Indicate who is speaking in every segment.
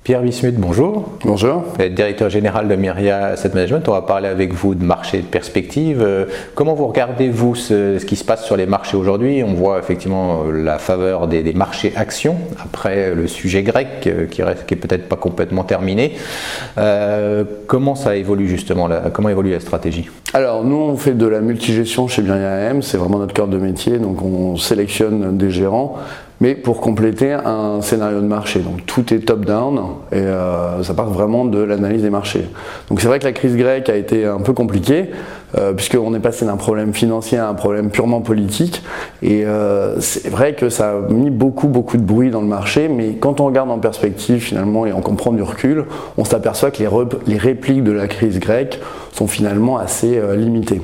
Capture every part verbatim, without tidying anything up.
Speaker 1: Pierre Wismuth, bonjour.
Speaker 2: Bonjour.
Speaker 1: Vous êtes directeur général de Myria Asset Management. On va parler avec vous de marché et de perspective. Comment vous regardez-vous ce, ce qui se passe sur les marchés aujourd'hui? On voit effectivement la faveur des, des marchés actions après le sujet grec qui, reste, qui est peut-être pas complètement terminé. Euh, comment ça évolue justement là, comment évolue la stratégie?
Speaker 2: Alors nous on fait de la multigestion chez Myria A M, c'est vraiment notre cœur de métier, donc on sélectionne des gérants. Mais pour compléter un scénario de marché, donc tout est top-down et euh, ça part vraiment de l'analyse des marchés. Donc c'est vrai que la crise grecque a été un peu compliquée euh, puisqu'on est passé d'un problème financier à un problème purement politique et euh, c'est vrai que ça a mis beaucoup beaucoup de bruit dans le marché, mais quand on regarde en perspective finalement et on comprend du recul, on s'aperçoit que les, rep- les répliques de la crise grecque sont finalement assez euh, limitées.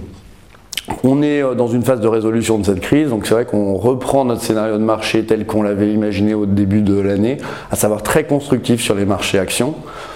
Speaker 2: On est dans une phase de résolution de cette crise, donc c'est vrai qu'on reprend notre scénario de marché tel qu'on l'avait imaginé au début de l'année, à savoir très constructif sur les marchés actions,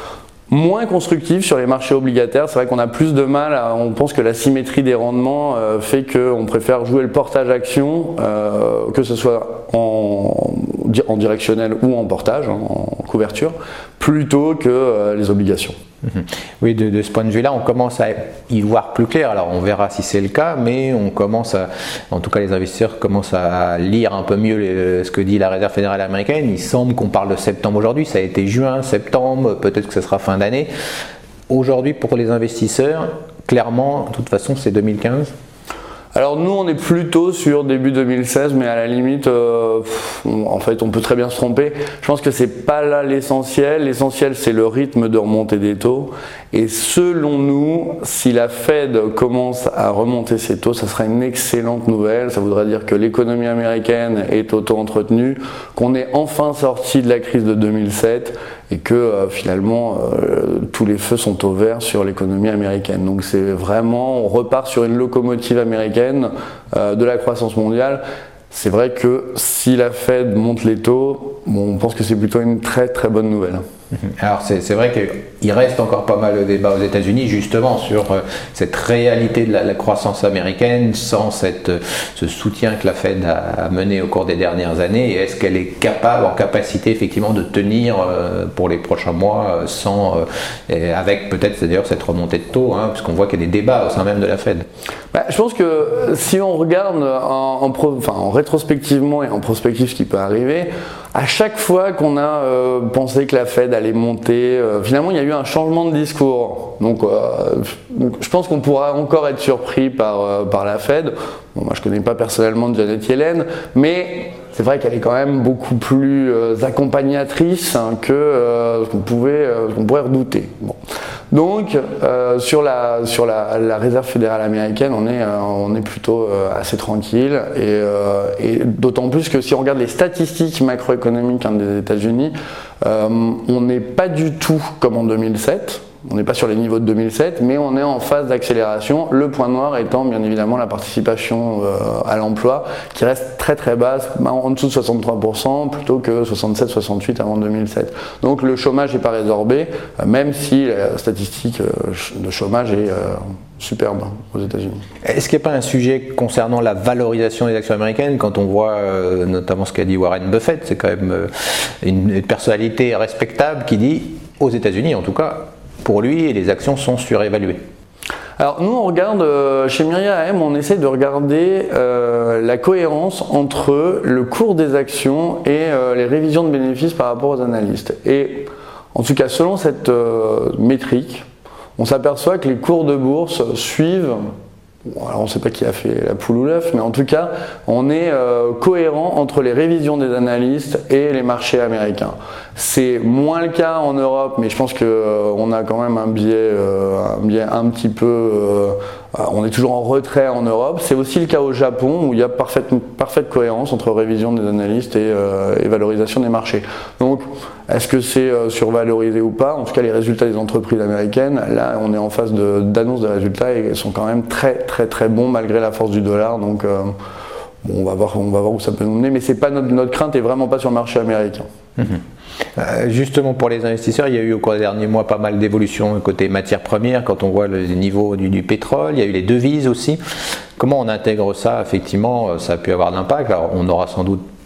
Speaker 2: moins constructif sur les marchés obligataires. C'est vrai qu'on a plus de mal, à, on pense que la symétrie des rendements euh, fait qu'on préfère jouer le portage action, euh, que ce soit en, en directionnel ou en portage, hein, en couverture, plutôt que euh, les obligations.
Speaker 1: Oui, de, de ce point de vue-là, on commence à y voir plus clair. Alors, on verra si c'est le cas, mais on commence à, en tout cas, les investisseurs commencent à lire un peu mieux les, ce que dit la Réserve fédérale américaine. Il semble qu'on parle de septembre aujourd'hui. Ça a été juin, septembre, peut-être que ce sera fin d'année. Aujourd'hui, pour les investisseurs, clairement, de toute façon, c'est deux mille quinze.
Speaker 2: Alors nous on est plutôt sur début deux mille seize, mais à la limite euh, pff, on, en fait on peut très bien se tromper. Je pense que c'est pas là l'essentiel. L'essentiel c'est le rythme de remontée des taux, et selon nous, si la Fed commence à remonter ses taux, ça sera une excellente nouvelle. Ça voudrait dire que l'économie américaine est auto-entretenue, qu'on est enfin sorti de la crise de deux mille sept et que euh, finalement euh, tous les feux sont au vert sur l'économie américaine. Donc c'est vraiment, on repart sur une locomotive américaine euh, de la croissance mondiale. C'est vrai que si la Fed monte les taux, bon, on pense que c'est plutôt une très très bonne nouvelle.
Speaker 1: Alors c'est, c'est vrai qu'il reste encore pas mal de débats aux États-Unis justement sur euh, cette réalité de la, la croissance américaine sans cette, euh, ce soutien que la Fed a, a mené au cours des dernières années, et est-ce qu'elle est capable, en capacité effectivement de tenir euh, pour les prochains mois euh, sans, euh, et avec peut-être d'ailleurs cette remontée de taux, hein, puisqu'on voit qu'il y a des débats au sein même de la Fed.
Speaker 2: Bah, je pense que si on regarde en, en, pro, enfin, en rétrospectivement et en prospective ce qui peut arriver, à chaque fois qu'on a euh, pensé que la Fed allait monter, euh, finalement il y a eu un changement de discours. Donc, euh, donc je pense qu'on pourra encore être surpris par, euh, par la Fed. Bon, moi je connais pas personnellement Janet Yellen, mais c'est vrai qu'elle est quand même beaucoup plus euh, accompagnatrice hein, que euh, ce qu'on pouvait, euh, ce qu'on pourrait redouter. Bon. Donc euh, sur, la, sur la, la Réserve fédérale américaine, on est, euh, on est plutôt euh, assez tranquille, et, euh, et d'autant plus que si on regarde les statistiques macroéconomiques hein, des États-Unis, euh, on n'est pas du tout comme en deux mille sept. On n'est pas sur les niveaux de deux mille sept, mais on est en phase d'accélération. Le point noir étant bien évidemment la participation euh, à l'emploi, qui reste très très basse, en dessous de soixante-trois pour cent, plutôt que soixante-sept soixante-huit avant deux mille sept. Donc le chômage n'est pas résorbé, euh, même si la statistique euh, de chômage est euh, superbe aux États-Unis.
Speaker 1: Est-ce qu'il n'y a pas un sujet concernant la valorisation des actions américaines, quand on voit euh, notamment ce qu'a dit Warren Buffett, c'est quand même euh, une, une personnalité respectable qui dit, aux États-Unis en tout cas, pour lui, les actions sont surévaluées.
Speaker 2: Alors nous on regarde, euh, chez Myria A M, on essaie de regarder euh, la cohérence entre le cours des actions et euh, les révisions de bénéfices par rapport aux analystes. Et en tout cas selon cette euh, métrique, on s'aperçoit que les cours de bourse suivent, bon, alors on ne sait pas qui a fait la poule ou l'œuf, mais en tout cas on est euh, cohérent entre les révisions des analystes et les marchés américains. C'est moins le cas en Europe, mais je pense qu'on euh, a quand même un biais, euh, un biais un petit peu... Euh, on est toujours en retrait en Europe. C'est aussi le cas au Japon, où il y a parfaite, parfaite cohérence entre révision des analystes et, euh, et valorisation des marchés. Donc, est-ce que c'est euh, survalorisé ou pas? En tout cas, les résultats des entreprises américaines, là, on est en phase de, d'annonce des résultats et ils sont quand même très très très bons malgré la force du dollar. Donc, euh, bon, on va voir, on va voir où ça peut nous mener, mais c'est pas notre, notre crainte est vraiment pas sur le marché américain.
Speaker 1: Mmh. Euh, justement pour les investisseurs, il y a eu au cours des derniers mois pas mal d'évolutions côté matières premières, quand on voit le niveau du, du pétrole, il y a eu les devises aussi. Comment on intègre ça? Effectivement, ça a pu avoir d'impact. Alors on aura sans doute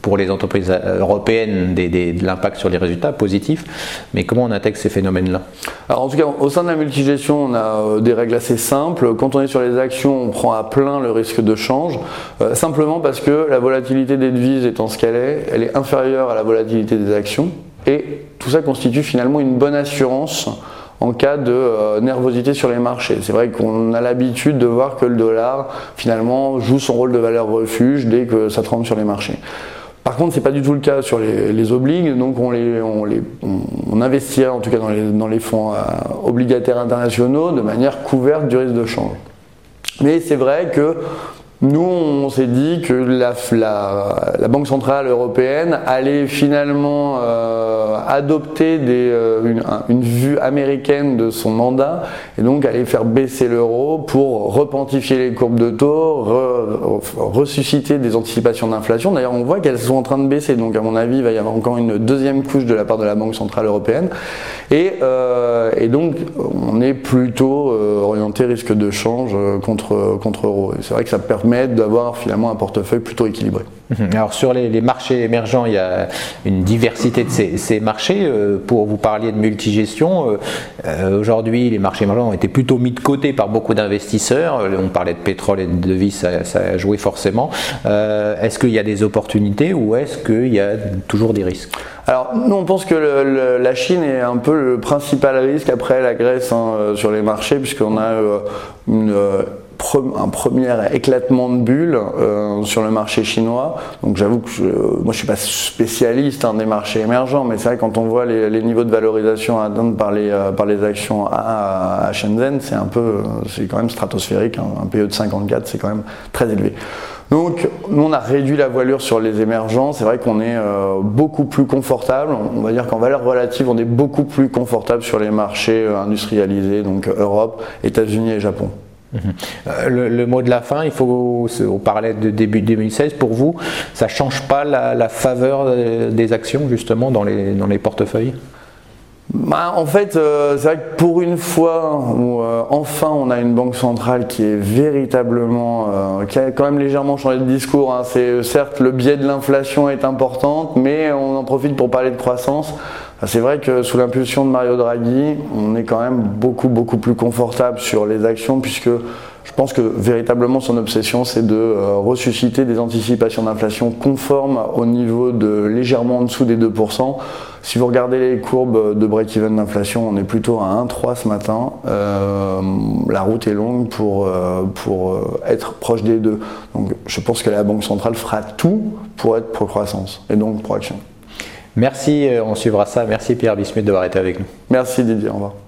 Speaker 1: pour les entreprises européennes des, des, de l'impact sur les résultats positifs, mais comment on intègre ces phénomènes-là?
Speaker 2: Alors en tout cas, au sein de la multigestion, on a des règles assez simples. Quand on est sur les actions, on prend à plein le risque de change, euh, simplement parce que la volatilité des devises étant ce qu'elle est, elle est inférieure à la volatilité des actions, et tout ça constitue finalement une bonne assurance en cas de euh, nervosité sur les marchés. C'est vrai qu'on a l'habitude de voir que le dollar finalement joue son rôle de valeur refuge dès que ça tremble sur les marchés. Par contre, c'est pas du tout le cas sur les, les obligues, donc on, les, on, les, on, on investirait en tout cas dans les, dans les fonds euh, obligataires internationaux de manière couverte du risque de change. Mais c'est vrai que nous, on s'est dit que la, la, la Banque Centrale Européenne allait finalement euh, adopter des, euh, une, une vue américaine de son mandat et donc aller faire baisser l'euro pour repentifier les courbes de taux, re, ressusciter des anticipations d'inflation. D'ailleurs, on voit qu'elles sont en train de baisser, donc à mon avis, il va y avoir encore une deuxième couche de la part de la Banque Centrale Européenne. Et, euh, et donc, on est plutôt euh, orienté risque de change contre, contre euro. Et c'est vrai que ça permet d'avoir finalement un portefeuille plutôt équilibré.
Speaker 1: Alors sur les, les marchés émergents, il y a une diversité de ces, ces marchés. Euh, pour vous parler de multigestion, euh, euh, aujourd'hui les marchés émergents ont été plutôt mis de côté par beaucoup d'investisseurs. On parlait de pétrole et de devises, ça, ça a joué forcément. Euh, est-ce qu'il y a des opportunités ou est-ce qu'il y a toujours des risques?
Speaker 2: Alors nous on pense que le, le, la Chine est un peu le principal risque après la Grèce hein, sur les marchés, puisqu'on a euh, une euh, un premier éclatement de bulle euh, sur le marché chinois. Donc j'avoue que je, moi je suis pas spécialiste hein, des marchés émergents, mais c'est vrai que quand on voit les, les niveaux de valorisation atteints par les, euh, par les actions à, à Shenzhen, c'est un peu, c'est quand même stratosphérique. Hein. Un P E de cinquante-quatre, c'est quand même très élevé. Donc nous on a réduit la voilure sur les émergents. C'est vrai qu'on est euh, beaucoup plus confortable. On va dire qu'en valeur relative, on est beaucoup plus confortable sur les marchés euh, industrialisés, donc Europe, États-Unis et Japon.
Speaker 1: Euh, le, le mot de la fin, il faut, on parlait de début deux mille seize, pour vous, ça ne change pas la, la faveur des actions justement dans les, dans les portefeuilles?
Speaker 2: Bah, en fait, euh, c'est vrai que pour une fois où euh, enfin on a une banque centrale qui est véritablement, euh, qui a quand même légèrement changé de discours, hein. C'est certes le biais de l'inflation est importante, mais on en profite pour parler de croissance. C'est vrai que sous l'impulsion de Mario Draghi, on est quand même beaucoup beaucoup plus confortable sur les actions, puisque je pense que véritablement son obsession c'est de euh, ressusciter des anticipations d'inflation conformes au niveau de légèrement en dessous des deux pour cent. Si vous regardez les courbes de break-even d'inflation, on est plutôt à un virgule trois ce matin. Euh, la route est longue pour, euh, pour euh, être proche des deux. Donc je pense que la Banque centrale fera tout pour être pro-croissance et donc pro-action.
Speaker 1: Merci, on suivra ça. Merci Pierre Bismuth d'avoir été avec nous.
Speaker 2: Merci Didier, au revoir.